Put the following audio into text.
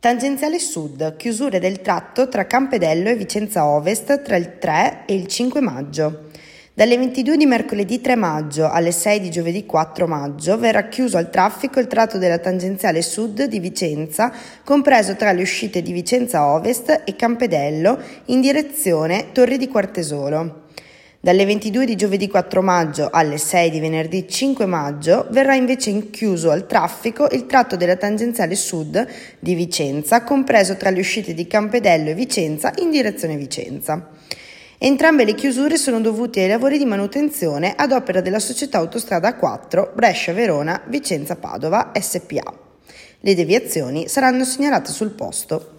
Tangenziale Sud, chiusure del tratto tra Campedello e Vicenza Ovest tra il 3 e il 5 maggio. Dalle 22 di mercoledì 3 maggio alle 6 di giovedì 4 maggio verrà chiuso al traffico il tratto della tangenziale Sud di Vicenza, compreso tra le uscite di Vicenza Ovest e Campedello in direzione Torri di Quartesolo. Dalle 22 di giovedì 4 maggio alle 6 di venerdì 5 maggio verrà invece chiuso al traffico il tratto della tangenziale Sud di Vicenza, compreso tra le uscite di Campedello e Vicenza in direzione Vicenza. Entrambe le chiusure sono dovute ai lavori di manutenzione ad opera della società Autostrada 4 Brescia-Verona Vicenza-Padova SPA. Le deviazioni saranno segnalate sul posto.